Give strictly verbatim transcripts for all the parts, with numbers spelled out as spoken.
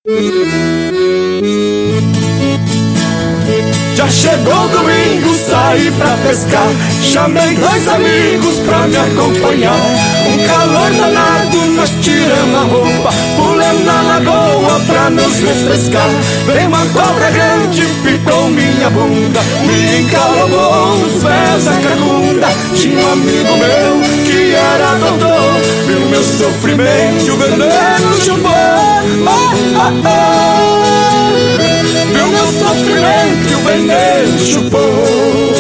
Já chegou domingo, saí pra pescar. Chamei dois amigos pra me acompanhar. Um calor danado, nós tiramos a roupa, pulamos na lagoa pra nos refrescar. Veio uma cobra grande, picou minha bunda, me encalomou os pés a cacunda. Tinha um amigo meu que era doutor, viu meu sofrimento e o veneno chupou. Oh, oh, oh. Viu meu sofrimento e o veneno chupou.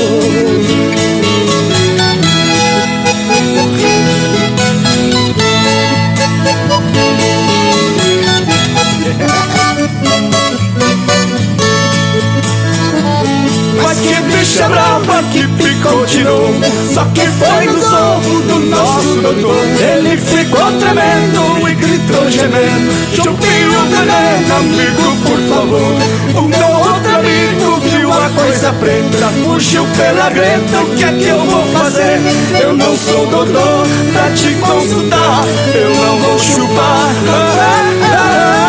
Mas que bicha brava que picou de novo, só que foi nos ovos do nosso doutor. Ele ficou tremendo e gritou gemendo: chupinho veneno, amigo, por favor. O meu outro amigo viu a coisa preta, fugiu pela greta. O que é que eu vou fazer? Eu não sou doutor pra te consultar, eu não vou chupar. Ah, ah, ah.